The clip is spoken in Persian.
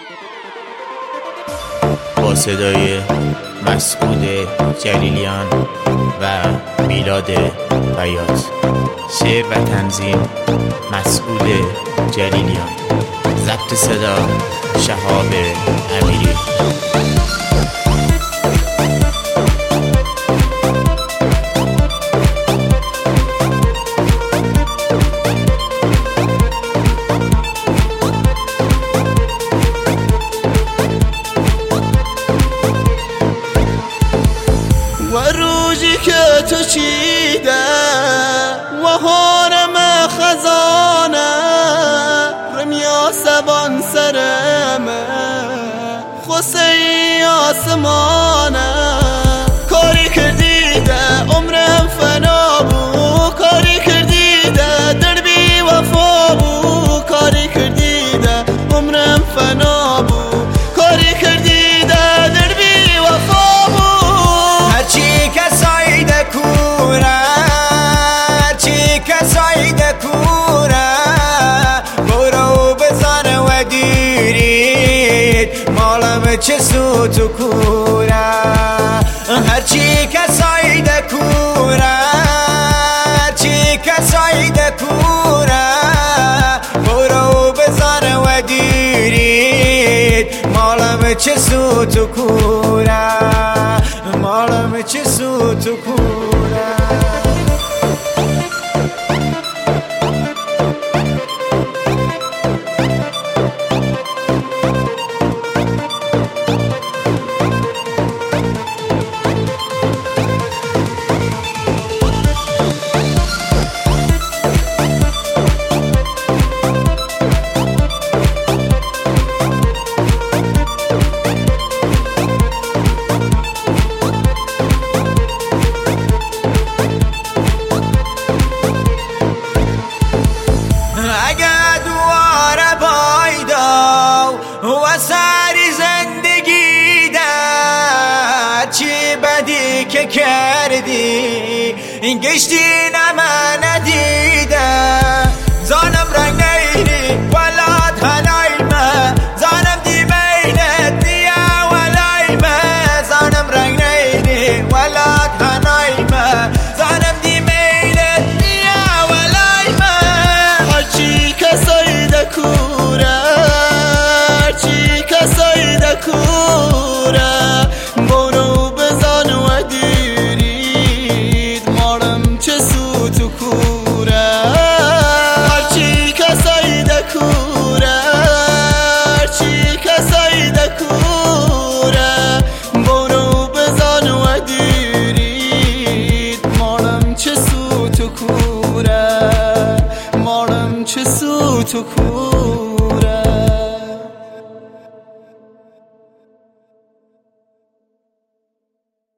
با صدای مسعود جلیلیان و میلاد بیات. شعر و تنظیم مسعود جلیلیان. ضبط صدا شهاب امیری. و روزی که تو چیده و هارم خزانه رمیا سبان سرمه خوصی آسمانه کاری کردیده عمرم فنا بو کاری کردیده دربی وفا بو کاری کردیده عمرم فنا بو کاری کردیده دربی وفا بو هرچی کسایی دکوره هرچی کسایی دکوره برو بزن و دیرید مالم چه سوت و کوره هرچی کسایی دکوره هرچی کسایی دکوره برو بزن و دیرید مالم چه سوت و کوره مالم چه سوت و کوره و سری زندگی در چی بدی که کردی این گشتی نمه ندیده زانم رنگ نیری ولاد هلایمه زانم دی بینت دیا ولایمه زانم رنگ نیری ولاد هلایمه زانم دی بینت دیا ولایمه هرچی کسایی دکوره کوره برو بزن و دیرید مارم چه سوت و کوره هرچی کسایی دکوره هرچی کسایی دکوره برو بزن و دیرید مارم چه سوت و کوره مارم چه سوت و کوره